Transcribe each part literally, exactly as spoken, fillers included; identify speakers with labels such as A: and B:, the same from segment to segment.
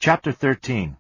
A: Chapter thirteen.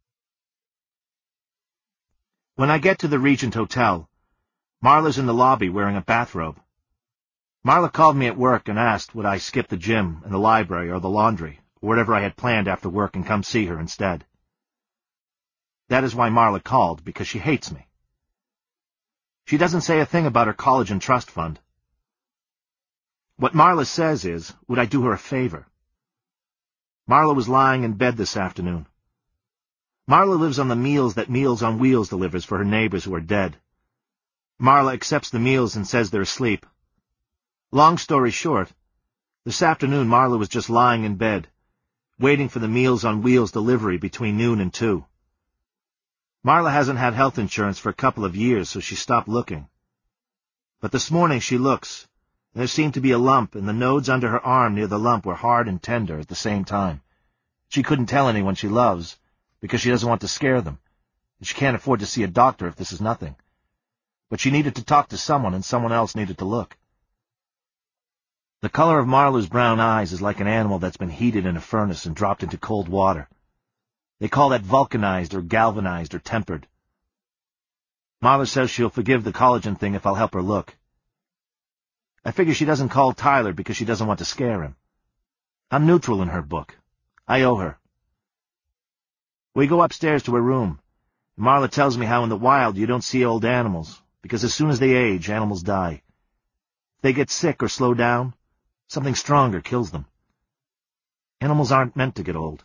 A: When I get to the Regent Hotel, Marla's in the lobby wearing a bathrobe. Marla called me at work and asked would I skip the gym and the library or the laundry, or whatever I had planned after work, and come see her instead. That is why Marla called, because she hates me. She doesn't say a thing about her college and trust fund. What Marla says is, would I do her a favor? Marla was lying in bed this afternoon. Marla lives on the meals that Meals on Wheels delivers for her neighbors who are dead. Marla accepts the meals and says they're asleep. Long story short, this afternoon Marla was just lying in bed, waiting for the Meals on Wheels delivery between noon and two. Marla hasn't had health insurance for a couple of years, so she stopped looking. But this morning she looks, and there seemed to be a lump, and the nodes under her arm near the lump were hard and tender at the same time. She couldn't tell anyone she loves, because she doesn't want to scare them, and she can't afford to see a doctor if this is nothing. But she needed to talk to someone, and someone else needed to look. The color of Marla's brown eyes is like an animal that's been heated in a furnace and dropped into cold water. They call that vulcanized or galvanized or tempered. Marla says she'll forgive the collagen thing if I'll help her look. I figure she doesn't call Tyler because she doesn't want to scare him. I'm neutral in her book. I owe her. We go upstairs to her room. Marla tells me how in the wild you don't see old animals, because as soon as they age, animals die. If they get sick or slow down, something stronger kills them. Animals aren't meant to get old.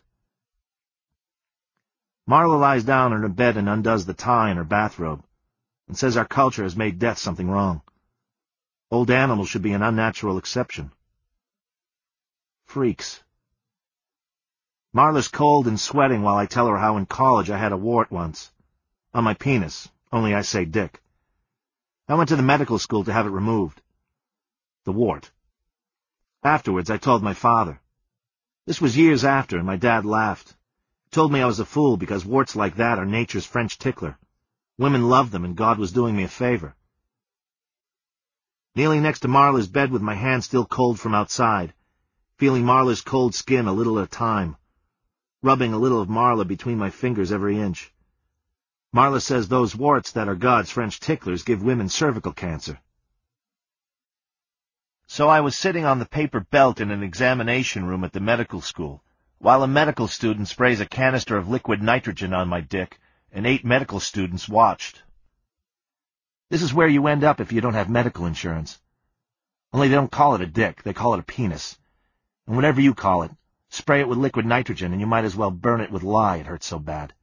A: Marla lies down in her bed and undoes the tie in her bathrobe, and says our culture has made death something wrong. Old animals should be an unnatural exception. Freaks. Marla's cold and sweating while I tell her how in college I had a wart once. On my penis, only I say dick. I went to the medical school to have it removed. The wart. Afterwards, I told my father. This was years after, and my dad laughed. He told me I was a fool because warts like that are nature's French tickler. Women love them, and God was doing me a favor. Kneeling next to Marla's bed with my hand still cold from outside, feeling Marla's cold skin a little at a time, rubbing a little of Marla between my fingers every inch. Marla says those warts that are God's French ticklers give women cervical cancer. So I was sitting on the paper belt in an examination room at the medical school, while a medical student sprays a canister of liquid nitrogen on my dick, and eight medical students watched. This is where you end up if you don't have medical insurance. Only they don't call it a dick, they call it a penis. And whatever you call it, spray it with liquid nitrogen and you might as well burn it with lye, it hurts so bad.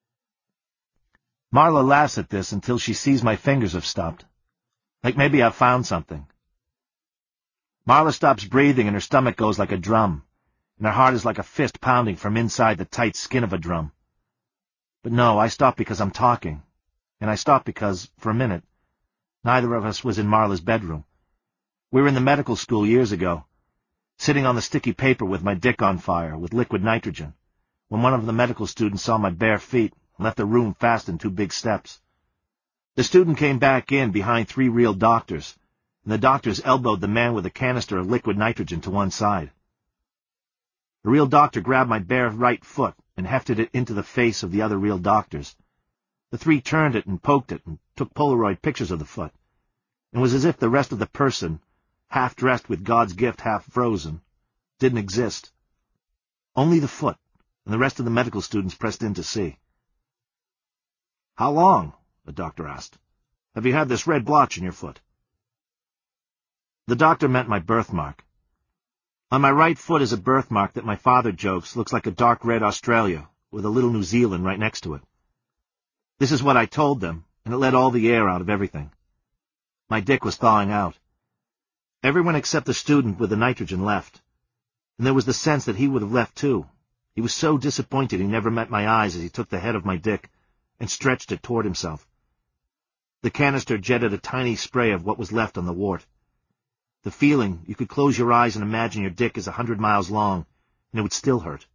A: Marla laughs at this until she sees my fingers have stopped. Like maybe I've found something. Marla stops breathing and her stomach goes like a drum, and her heart is like a fist pounding from inside the tight skin of a drum. But no, I stop because I'm talking, and I stop because, for a minute, neither of us was in Marla's bedroom. We were in the medical school years ago, sitting on the sticky paper with my dick on fire, with liquid nitrogen, when one of the medical students saw my bare feet and left the room fast in two big steps. The student came back in behind three real doctors, and the doctors elbowed the man with a canister of liquid nitrogen to one side. The real doctor grabbed my bare right foot and hefted it into the face of the other real doctors. The three turned it and poked it and took Polaroid pictures of the foot. It was as if the rest of the person, half dressed with God's gift half frozen, didn't exist. Only the foot, and the rest of the medical students pressed in to see. "How long?" the doctor asked. "Have you had this red blotch in your foot?" The doctor meant my birthmark. On my right foot is a birthmark that my father jokes looks like a dark red Australia, with a little New Zealand right next to it. This is what I told them, and it let all the air out of everything. My dick was thawing out. Everyone except the student with the nitrogen left, and there was the sense that he would have left too. He was so disappointed he never met my eyes as he took the head of my dick and stretched it toward himself. The canister jetted a tiny spray of what was left on the wart. The feeling, you could close your eyes and imagine your dick is a hundred miles long, and it would still hurt.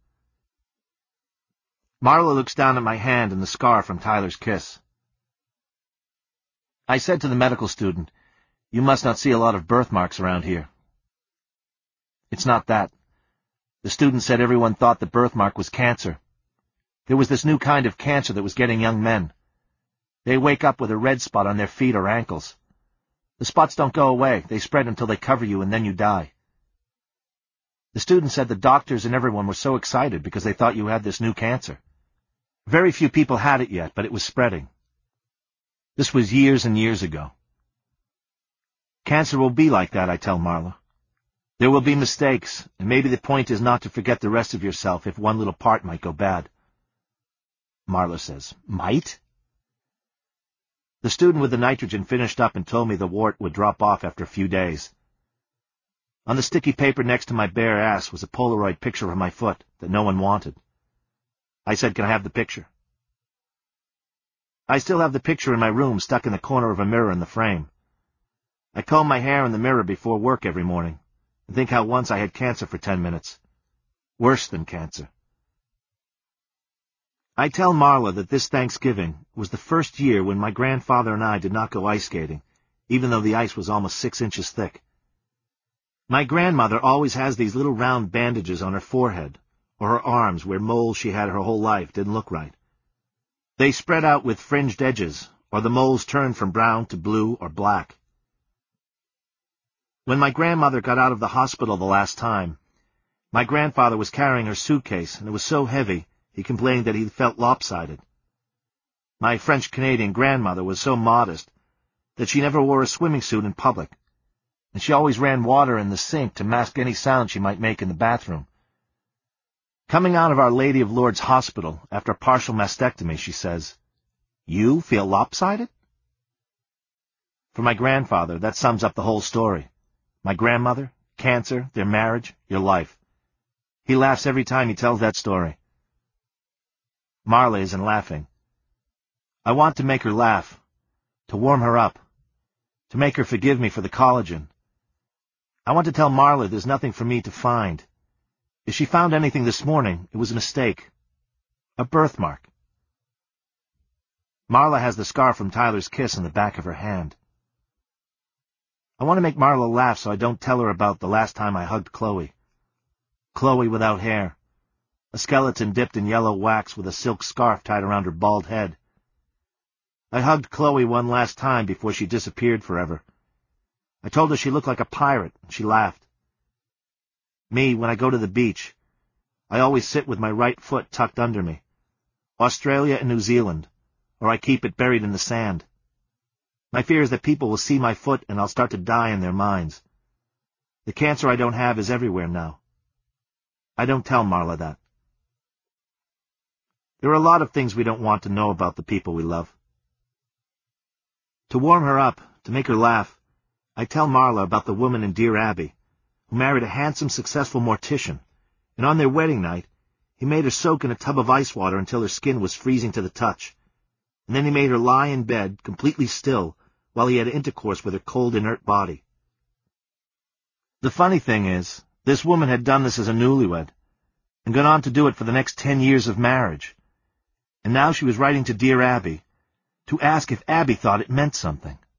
A: Marla looks down at my hand and the scar from Tyler's kiss. I said to the medical student, "You must not see a lot of birthmarks around here." "It's not that." The student said everyone thought the birthmark was cancer. There was this new kind of cancer that was getting young men. They wake up with a red spot on their feet or ankles. The spots don't go away. They spread until they cover you, and then you die. The student said the doctors and everyone were so excited because they thought you had this new cancer. Very few people had it yet, but it was spreading. This was years and years ago. Cancer will be like that, I tell Marla. There will be mistakes, and maybe the point is not to forget the rest of yourself if one little part might go bad. Marla says, might? The student with the nitrogen finished up and told me the wart would drop off after a few days. On the sticky paper next to my bare ass was a Polaroid picture of my foot that no one wanted. I said, can I have the picture? I still have the picture in my room stuck in the corner of a mirror in the frame. I comb my hair in the mirror before work every morning and think how once I had cancer for ten minutes. Worse than cancer. I tell Marla that this Thanksgiving was the first year when my grandfather and I did not go ice skating, even though the ice was almost six inches thick. My grandmother always has these little round bandages on her forehead or her arms where moles she had her whole life didn't look right. They spread out with fringed edges, or the moles turned from brown to blue or black. When my grandmother got out of the hospital the last time, my grandfather was carrying her suitcase, and it was so heavy he complained that he felt lopsided. My French-Canadian grandmother was so modest that she never wore a swimming suit in public, and she always ran water in the sink to mask any sound she might make in the bathroom. Coming out of Our Lady of Lourdes Hospital after a partial mastectomy, she says, "You feel lopsided?" For my grandfather, that sums up the whole story. My grandmother, cancer, their marriage, your life. He laughs every time he tells that story. Marla isn't laughing. I want to make her laugh, to warm her up, to make her forgive me for the collagen. I want to tell Marla there's nothing for me to find. If she found anything this morning, it was a mistake. A birthmark. Marla has the scar from Tyler's kiss on the back of her hand. I want to make Marla laugh so I don't tell her about the last time I hugged Chloe. Chloe without hair. A skeleton dipped in yellow wax with a silk scarf tied around her bald head. I hugged Chloe one last time before she disappeared forever. I told her she looked like a pirate, and she laughed. Me, when I go to the beach, I always sit with my right foot tucked under me. Australia and New Zealand, or I keep it buried in the sand. My fear is that people will see my foot and I'll start to die in their minds. The cancer I don't have is everywhere now. I don't tell Marla that. There are a lot of things we don't want to know about the people we love. To warm her up, to make her laugh, I tell Marla about the woman in Dear Abby, who married a handsome, successful mortician, and on their wedding night, he made her soak in a tub of ice water until her skin was freezing to the touch, and then he made her lie in bed, completely still, while he had intercourse with her cold, inert body. The funny thing is, this woman had done this as a newlywed, and gone on to do it for the next ten years of marriage, and now she was writing to Dear Abby to ask if Abby thought it meant something.